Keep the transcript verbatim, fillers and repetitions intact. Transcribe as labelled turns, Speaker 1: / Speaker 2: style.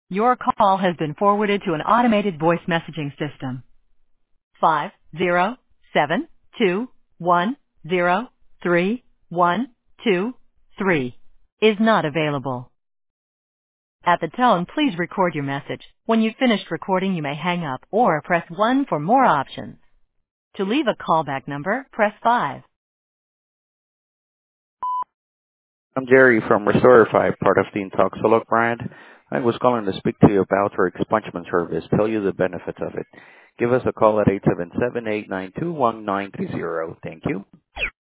Speaker 1: Your call has been forwarded to an automated voice messaging system. Five zero seven two one zero three one two three is not available. At the tone, please record your message. When you've finished recording, you may hang up or press one for more options. To leave a callback number, press five.
Speaker 2: I'm Jerry from Restore five, part of the Intoxilog brand. I was calling to speak to you about our expungement service, tell you the benefits of it. Give us a call at eight seven seven, eight nine two, one nine three zero. Thank you.